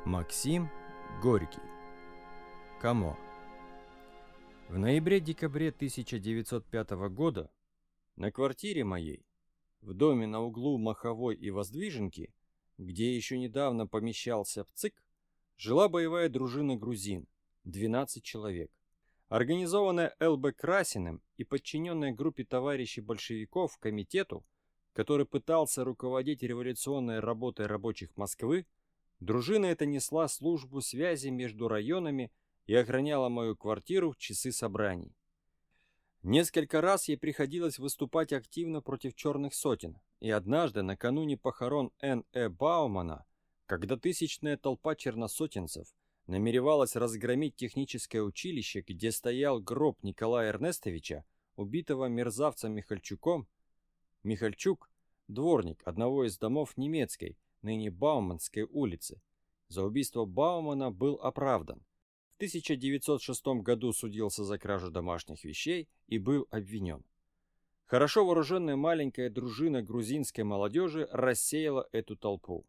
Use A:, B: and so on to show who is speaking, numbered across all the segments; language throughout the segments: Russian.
A: Максим Горький. Камо. В ноябре-декабре 1905 года на квартире моей, в доме на углу Маховой и Воздвиженки, где еще недавно помещался ВЦИК, жила боевая дружина грузин, 12 человек, организованная Л.Б. Красиным и подчиненная группе товарищей большевиков комитету, который пытался руководить революционной работой рабочих Москвы. Дружина эта несла службу связи между районами и охраняла мою квартиру в часы собраний. Несколько раз ей приходилось выступать активно против черных сотен, и однажды, накануне похорон Н.Э. Баумана, когда тысячная толпа черносотенцев намеревалась разгромить техническое училище, где стоял гроб Николая Эрнестовича, убитого мерзавцем Михальчуком, Михальчук, дворник одного из домов немецкой, ныне Бауманской улицы, за убийство Баумана был оправдан. В 1906 году судился за кражу домашних вещей и был обвинен. Хорошо вооруженная маленькая дружина грузинской молодежи рассеяла эту толпу.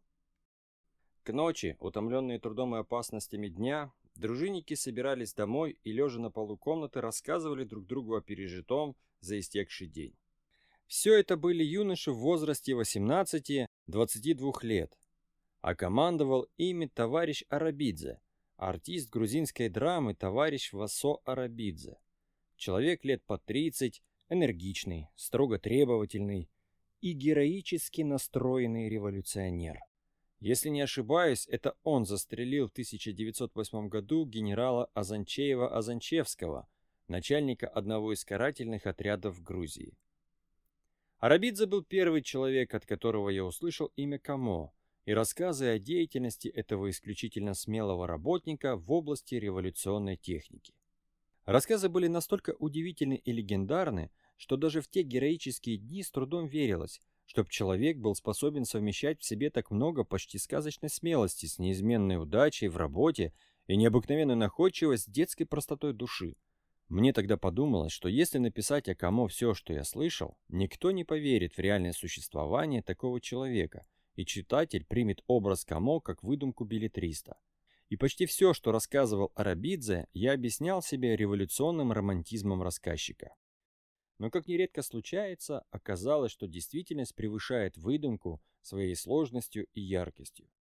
A: К ночи, утомленные трудом и опасностями дня, дружинники собирались домой и, лежа на полу комнаты, рассказывали друг другу о пережитом за истекший день. Все это были юноши в возрасте 18-22 лет, а командовал ими товарищ Арабидзе, артист грузинской драмы товарищ Васо Арабидзе. Человек лет по 30, энергичный, строго требовательный и героически настроенный революционер. Если не ошибаюсь, это он застрелил в 1908 году генерала Азанчеева-Азанчевского, начальника одного из карательных отрядов в Грузии. Арабидзе был первый человек, от которого я услышал имя Камо, и рассказы о деятельности этого исключительно смелого работника в области революционной техники. Рассказы были настолько удивительны и легендарны, что даже в те героические дни с трудом верилось, чтоб человек был способен совмещать в себе так много почти сказочной смелости с неизменной удачей в работе и необыкновенной находчивость с детской простотой души. Мне тогда подумалось, что если написать о Камо все, что я слышал, никто не поверит в реальное существование такого человека, и читатель примет образ Камо как выдумку беллетриста. И почти все, что рассказывал Арабидзе, я объяснял себе революционным романтизмом рассказчика. Но, как нередко случается, оказалось, что действительность превышает выдумку своей сложностью и яркостью.